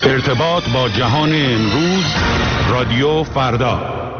ارتباط با جهان امروز، رادیو فردا.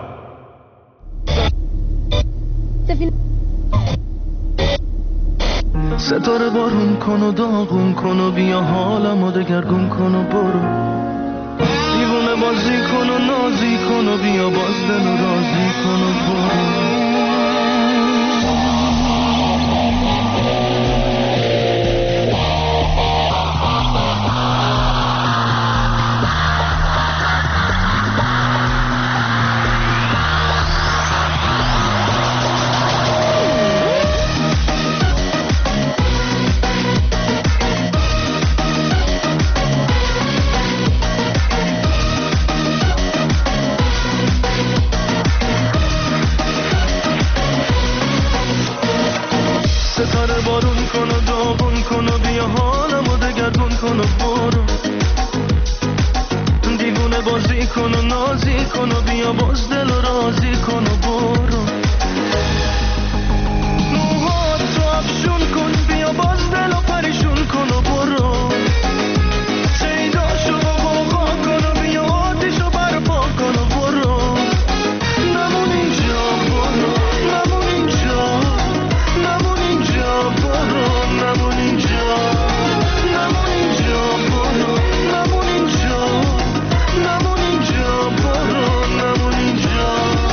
ستاره بارون کن و داغون کن و بیا حالمو دگرگون کن و برو، دیوونه بازی کن و نازی کن و بیا باز دل و رازی کن و برو. ستاره بارون کن و داغون کن و بیا حالمو دگرگون کن و برو، دیوونه بازی کن و نازی کن و بیا باز دل و رازی کن و برو. موهاتو افشون کن بیا باز دل و پریشون کن و برو، شیداشو غوغا کن و بیا آتیشو برپا کن و برو. نمون اینجا برو، نمون اینجا، نمون اینجا برو، نمون اینجا، نمون اینجا برو، نمون اینجا، نمون اینجا برو، نمون اینجا.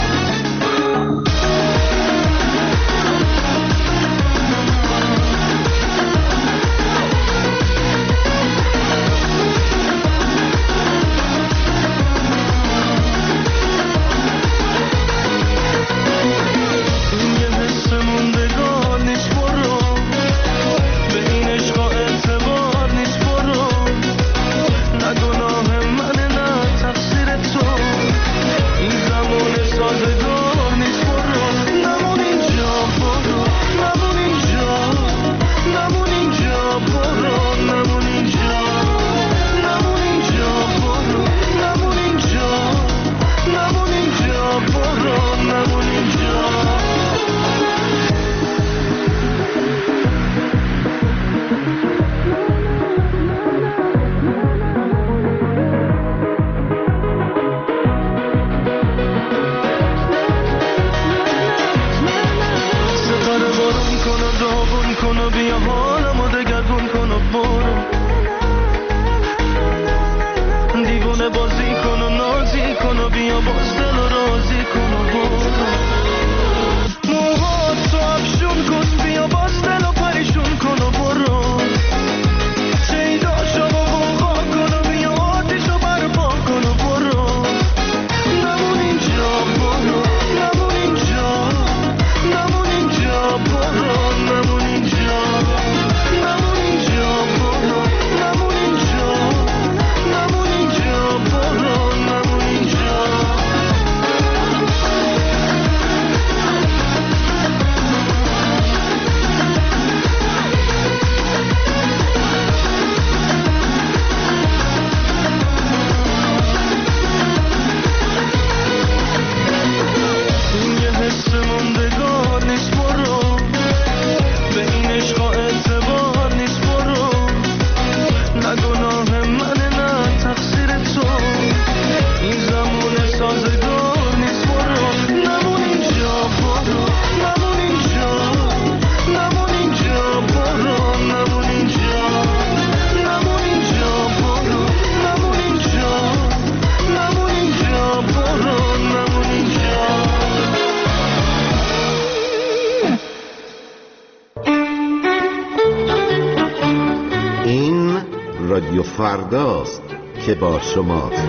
رادیو فرداست که با شماست.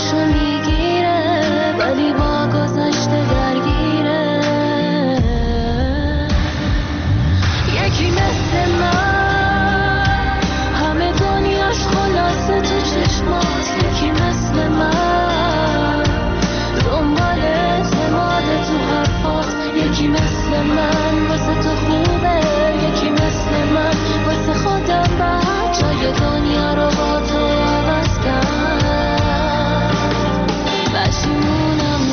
جاشو میگیره ولی با گذشته درگیره. یکی مثل من همه دنیاش خلاصه تو چشمات، یکی مثل من دنبال اعتماد تو حرفات، یکی مثل من واسه تو خوبه، یکی مثل من واسه خودم بعد جای دنیا رو با تو عوض کرد. پشیمونم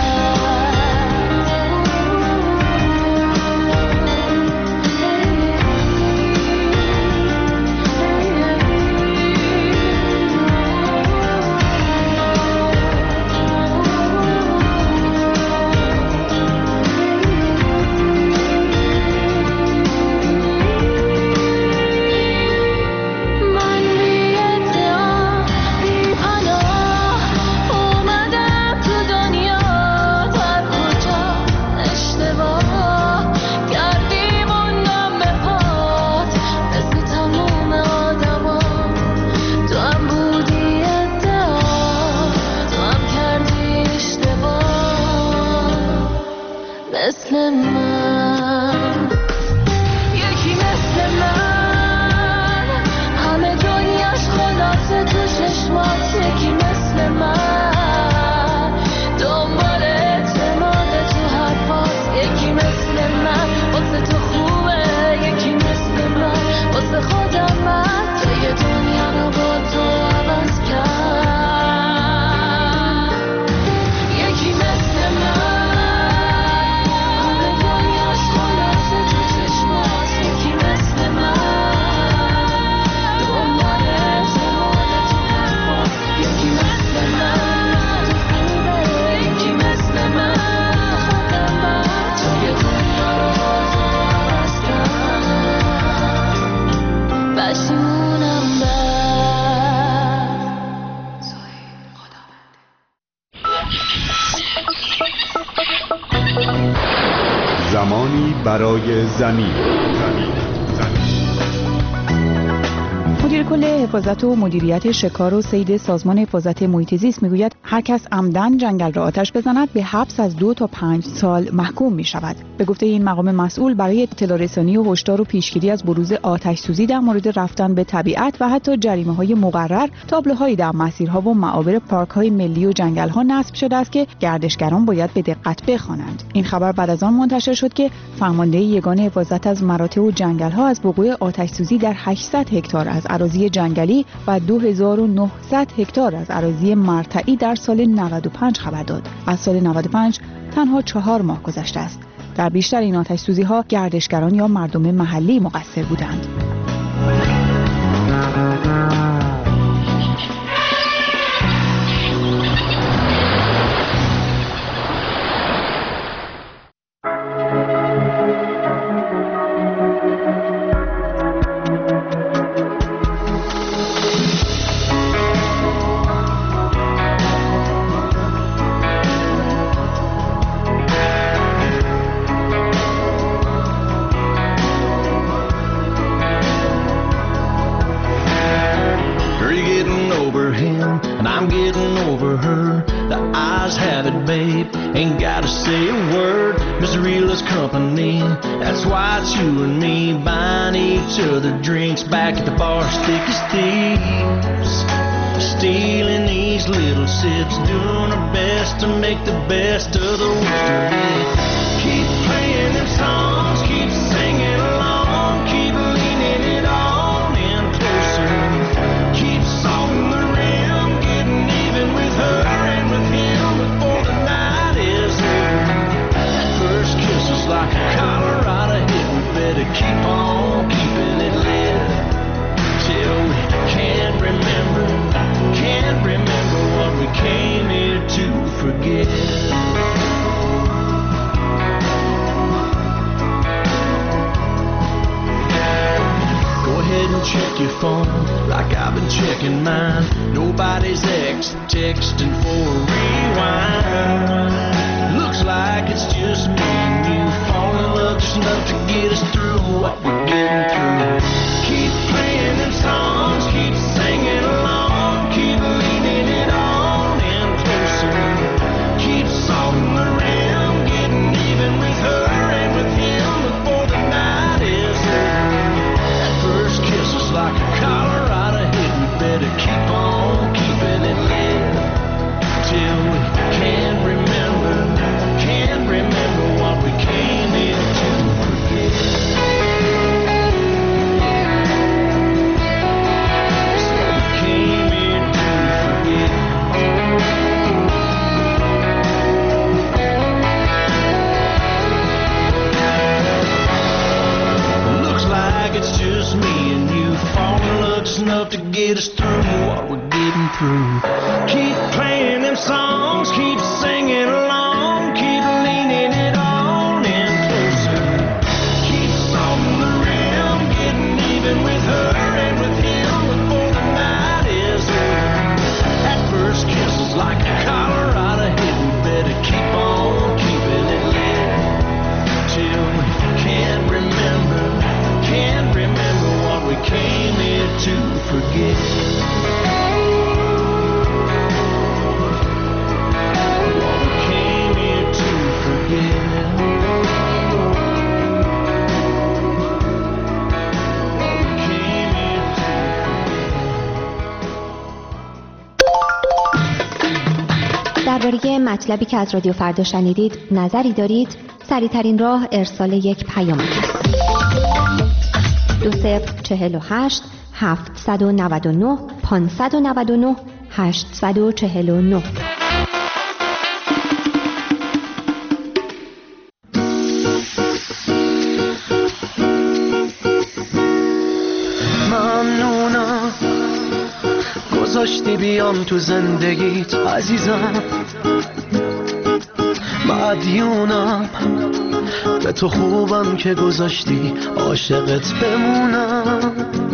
مثل من، یکی مثل من همه دنیاش خلاصه تو چشمات، یکی مثل من دنبال اعتماد تو حرفات، یکی مثل من واسه تو خوبه، یکی مثل من واسه خودم من توی دنیا رو با تو عوض کرد. یکی مثل من زمانی برای زمین. مدیر کل حفاظت و مدیریت شکار و صید سازمان حفاظت محیط زیست میگوید هر کس عمدن جنگل را آتش بزند به حبس از 2 تا 5 سال محکوم می شود. به گفته این مقام مسئول برای اطلاع رسانی و هشدار و پیشگیری از بروز آتش سوزی در مورد رفتن به طبیعت و حتی جریمه‌های مقرر، تابلوهایی در مسیرها و معابر پارک‌های ملی و جنگل‌ها نصب شده است که گردشگران باید به دقت بخوانند. این خبر بعد از آن منتشر شد که فرمانده یگان حفاظت از مراتع و جنگل‌ها از وقوع آتش سوزی در 800 هکتار از اراضی جنگلی و 2900 هکتار از اراضی مرتعی در سال 95 خبر داد. از سال 95 تنها 4 ماه گذشته است. در بیشتر این آتش سوزی‌ها گردشگران یا مردم محلی مقصر بودند. Back at the bar, thick as thieves, stealing these little sips, doing our best to make the best of the worst of it. Keep playing them songs, keep singing along, keep leaning it on in closer. Keep salting the rim, getting even with her and with him before the night is over. That first kiss is like a Colorado hit, we better keep on keeping it lit. Till we can't remember what we came here to forget. Go ahead and check your phone like I've been checking mine. Nobody's texting for a rewind. Looks like it's just me and you falling in love just enough to get us through what we're getting through. Keep playing them songs, keep singing along, keep leaning it on in enough to get us through what we're getting through. Keep playing them songs, keep singing along, keep leaning it on and closer. Keep salting the rim, getting even with her and with him before the night is over. That first kiss is like a Colorado hit. We better keep on keeping it lit till we can't remember what we came here to forget. What we came here to forget. What we came here to forget. درباره مطلبی که از رادیو فردا شنیدید نظری دارید؟ سریع‌ترین راه ارسال یک پیام است. 2048 799 599 849. ممنونم گذاشتی بیام تو زندگیت عزیزم، مدیونم به تو خوبم که گذاشتی عاشقت بمونم.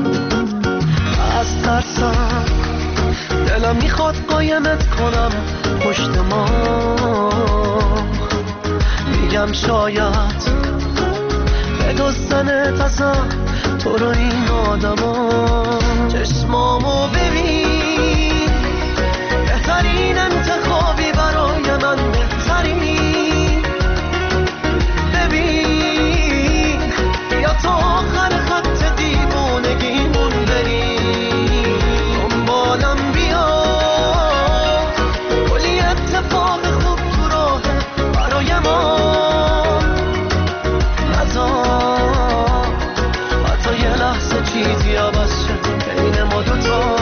از ترسم دلم میخواد قایمت کنم پشت ما، میگم شاید بدزدنت ازم تو رو این آدما. چشمامو ببین، بهترین انتخابی برای من، بهترین. ببین یا تا آخر خط دیوانگیمون بریم، دنبالم بیا، کلی اتفاق خوب تو راه برای ما. نذار حتی یه لحظه چیزی عوض شه بین ما دوتا.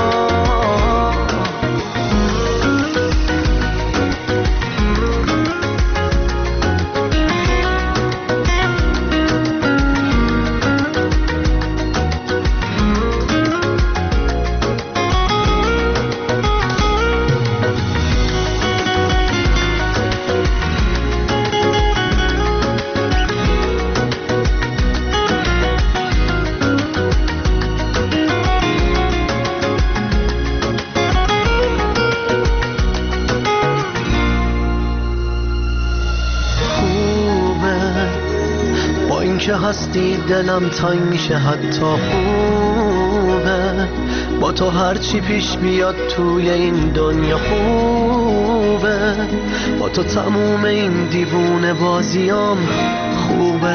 که هستی دلم تنگ میشه حتی خوبه، با تو هرچی پیش بیاد توی این دنیا خوبه، با تو تموم این دیوونه بازیام خوبه.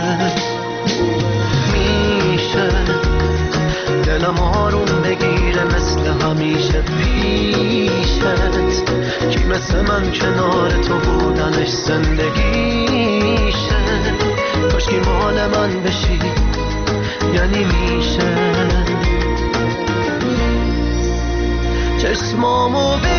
میشه دلم آروم بگیره مثل همیشه پیشت، کی مثل من کنار تو بودنش زندگیشه. کاشکی مال من بشی یعنی میشه. چشمامو